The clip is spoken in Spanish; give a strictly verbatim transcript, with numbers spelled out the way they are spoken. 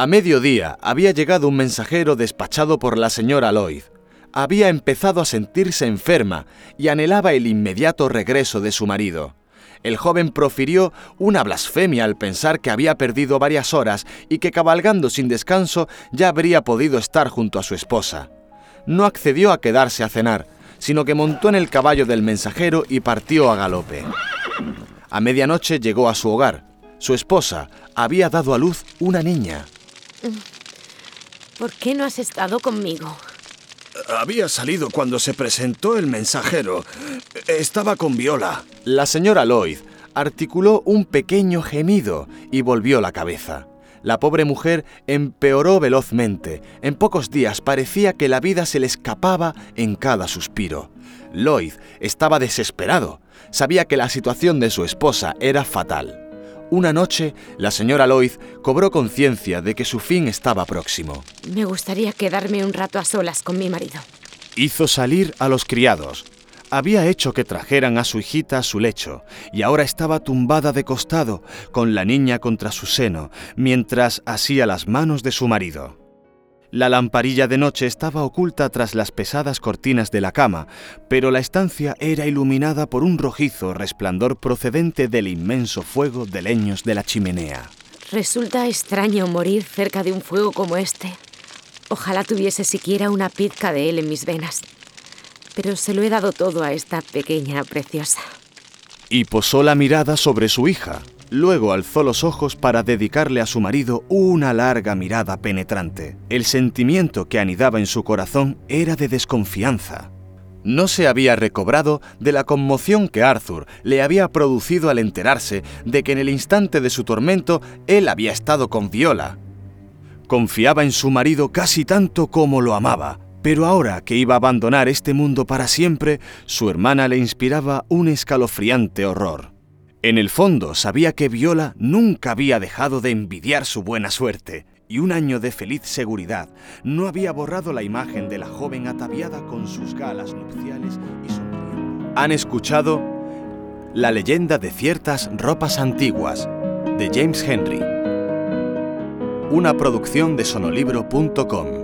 A mediodía había llegado un mensajero despachado por la señora Lloyd. Había empezado a sentirse enferma y anhelaba el inmediato regreso de su marido. El joven profirió una blasfemia al pensar que había perdido varias horas y que cabalgando sin descanso ya habría podido estar junto a su esposa. No accedió a quedarse a cenar, sino que montó en el caballo del mensajero y partió a galope. A medianoche llegó a su hogar. Su esposa había dado a luz una niña. ¿Por qué no has estado conmigo? Había salido cuando se presentó el mensajero. Estaba con Viola. La señora Lloyd articuló un pequeño gemido y volvió la cabeza. La pobre mujer empeoró velozmente. En pocos días parecía que la vida se le escapaba en cada suspiro. Lloyd estaba desesperado. Sabía que la situación de su esposa era fatal. Una noche, la señora Lloyd cobró conciencia de que su fin estaba próximo. Me gustaría quedarme un rato a solas con mi marido. Hizo salir a los criados. Había hecho que trajeran a su hijita a su lecho, y ahora estaba tumbada de costado, con la niña contra su seno, mientras asía las manos de su marido. La lamparilla de noche estaba oculta tras las pesadas cortinas de la cama, pero la estancia era iluminada por un rojizo resplandor procedente del inmenso fuego de leños de la chimenea. Resulta extraño morir cerca de un fuego como este. Ojalá tuviese siquiera una pizca de él en mis venas. Pero se lo he dado todo a esta pequeña preciosa. Y posó la mirada sobre su hija. Luego alzó los ojos para dedicarle a su marido una larga mirada penetrante. El sentimiento que anidaba en su corazón era de desconfianza. No se había recobrado de la conmoción que Arthur le había producido al enterarse de que en el instante de su tormento él había estado con Viola. Confiaba en su marido casi tanto como lo amaba, pero ahora que iba a abandonar este mundo para siempre, su hermana le inspiraba un escalofriante horror. En el fondo sabía que Viola nunca había dejado de envidiar su buena suerte, y un año de feliz seguridad no había borrado la imagen de la joven ataviada con sus galas nupciales y sonriendo. Han escuchado La leyenda de ciertas ropas antiguas, de James Henry. Una producción de sonolibro punto com.